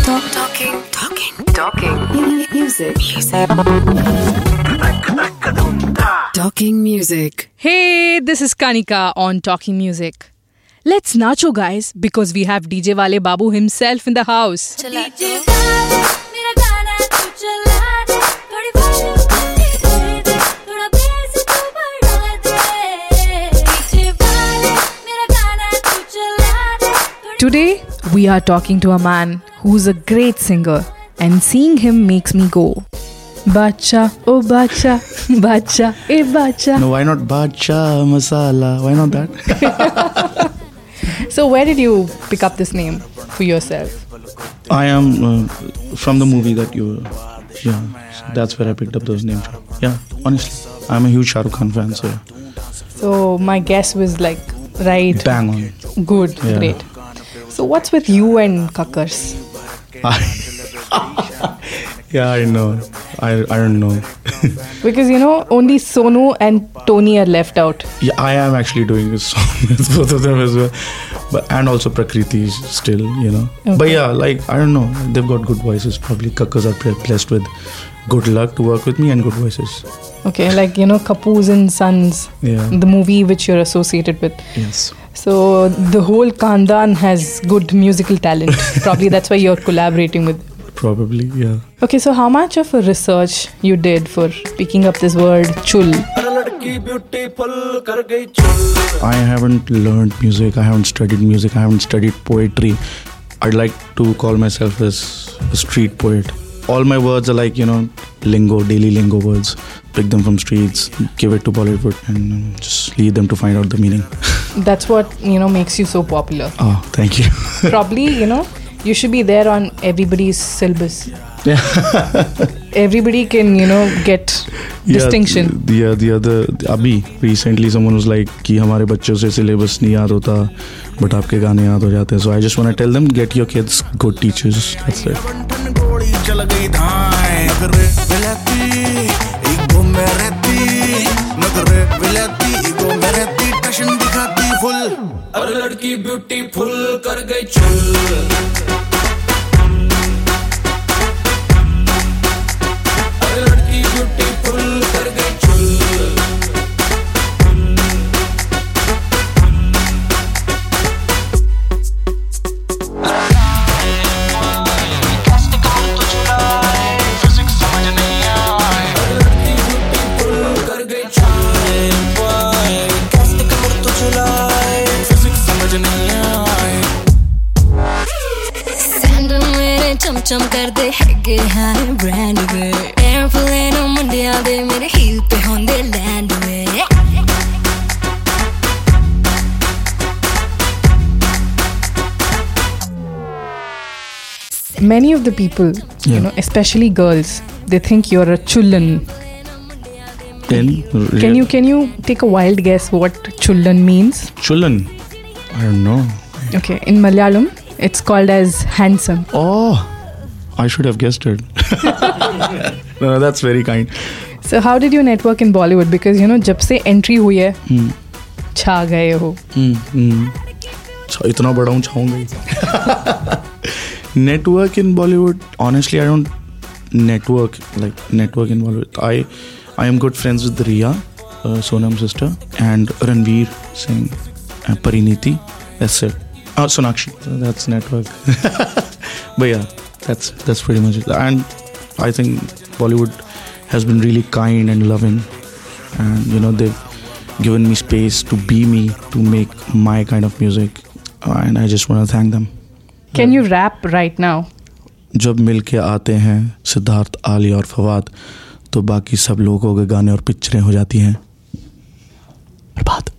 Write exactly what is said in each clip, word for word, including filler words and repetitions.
Talk, talking, talking, talking. Music. Music. Talking music. Hey, this is Kanika on Talking Music. Let's nacho, guys, because we have D J Wale Babu himself in the house. Today, we are talking to a man who's a great singer, and seeing him makes me go, Bacha, oh Bacha, Bacha, eh Bacha. No, why not Bacha Masala? Why not that? So where did you pick up this name for yourself? I am uh, from the movie that you... Yeah, so that's where I picked up those names from. Yeah, honestly. I'm a huge Shah Rukh Khan fan, so yeah. So my guess was like right. Bang on. Good, Yeah. great. So what's with you and Kakkars? Yeah, I know. I, I don't know. Because, you know, only Sonu and Tony are left out. Yeah, I am actually doing a song with both of them as well. But and also Prakriti is still, you know. Okay. But yeah, like, I don't know. They've got good voices. Probably Kakkars are blessed with good luck to work with me and good voices. Okay, like, you know, Kapoors and Sons, Yeah. the movie which you're associated with. Yes. So the whole Khandan has good musical talent. Probably that's why you're collaborating with. Probably, yeah. Okay, so how much of a research you did for picking up this word chul? I haven't learned music. I haven't studied music. I haven't studied poetry. I'd like to call myself as a street poet. All my words are like, you know, lingo, daily lingo words. Pick them from streets, give it to Bollywood, and just lead them to find out the meaning. That's what, you know, makes you so popular. Oh, thank you. Probably, you know, you should be there on everybody's syllabus. Yeah. Everybody can, you know, get distinction. Yeah, the other, Abhi, recently someone was like, कि हमारे बच्चों से syllabus नहीं याद होता, but आपके गाने याद हो जाते हैं. So I just want to tell them, get your kids good teachers. That's it. अरे लड़की ब्यूटीफुल कर गई चुल अरे लड़की ब्यूटीफुल कर गई चुल चम कर दे हैगे हाय ब्रांड वे एयरप्लेन मुंडिया दे मेरे हील पे होंदे लैंड वे Many of the people, Yeah. you know, especially girls, they think you're a chullan. Then, Can you can you take a wild guess what chullan means? Chullan? I don't know. Okay, in Malayalam, it's called as handsome. Oh, I should have guessed it. No, that's very kind. So how did you network in Bollywood? Because, you know, जब से entry हुई है, Hmm. छा गए हो. Hmm. Hmm. So, इतना बड़ा हूँ छाऊंगा ही. Network in Bollywood, honestly, I don't network like network in Bollywood. I I am good friends with Riya, uh, Sonam's sister, and Ranveer Singh, uh, Pariniti. That's it. Oh, Sonakshi. So that's network. But yeah, that's that's pretty much it. And I think Bollywood has been really kind and loving, and you know they've given me space to be me, to make my kind of music, uh, and I just want to thank them. Can you rap right now? जब मिल के आते हैं सिद्धार्थ, आली और फवाद, तो बाकी सब लोगों के गाने और पिक्चरें हो जाती हैं बर्बाद.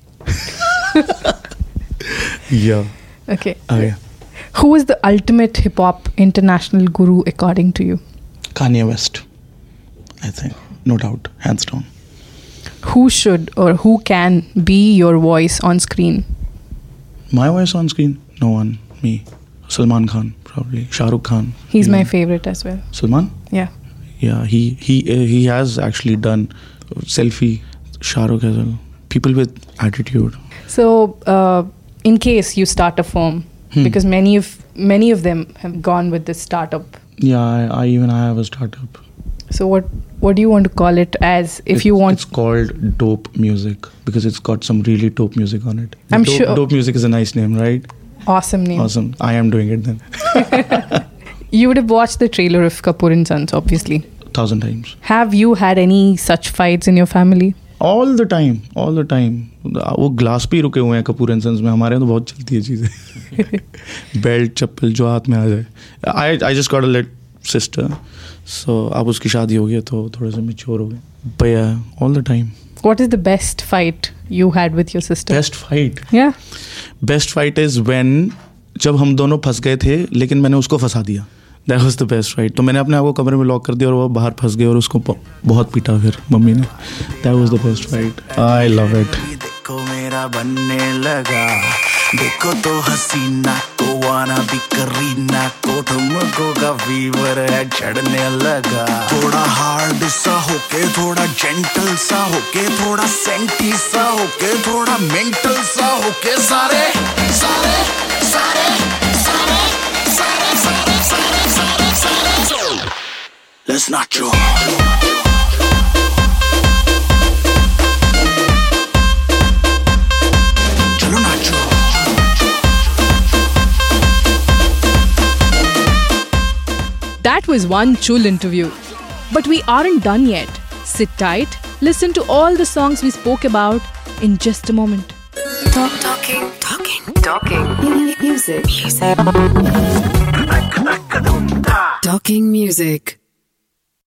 Yeah. Okay. Okay. Who is the ultimate hip hop international guru according to you? Kanye West, I think, no doubt, hands down. Who should or who can be your voice on screen? My voice on screen? No one. Me. Salman Khan, probably. Shah Rukh Khan. He's You my know. favorite as well. Salman? Yeah. Yeah, he he uh, he has actually done selfie. Shah Rukh as well. People with attitude. So, uh, in case you start a firm, Hmm. Because many of many of them have gone with this startup. Yeah, I, I even I have a startup. So what what do you want to call it as if it's, you want? It's called Dope Music because it's got some really dope music on it. I'm dope, sure. Dope Music is a nice name, right? Awesome name. Awesome. I am doing it then. You would have watched the trailer of Kapoor and Sons, obviously. Thousand times. Have you had any such fights in your family? All the time, all the time. वो glass पे ही रुके हुए हैं Kapoor and sons में. हमारे यहाँ तो बहुत चलती है चीज़ें. बेल्ट चप्पल जो हाथ में आ जाए. I I just got a little sister, so अब उसकी शादी हो गई तो थोड़े से मैच्योर हो गए. But yeah, all the time. What is the best fight you had with your sister? Best fight. Yeah. Best fight is when जब हम दोनों फंस गए थे लेकिन मैंने उसको फंसा दिया. That was the best fight. तो मैंने अपने आप को कमरे में लॉक कर दिया और वो बाहर फंस गए और उसको बहुत पीटा फिर मम्मी ने. That was the best fight. I love it. देखो मेरा बनने लगा, देखो तो हसीना को वाना भी करीना को ठुमको का फीवर है चढ़ने लगा. थोड़ा हार्ड सा होके, थोड़ा जेंटल सा होके, थोड़ा सेंटी सा होके, थोड़ा मेंटल सा होके, सारे सारे सारे सारे सारे सारे सारे सारे सारे. Let's not joke. That was one chul interview. But we aren't done yet. Sit tight, listen to all the songs we spoke about in just a moment. Talk, talking, talking, talking. Music. Music. Talking music.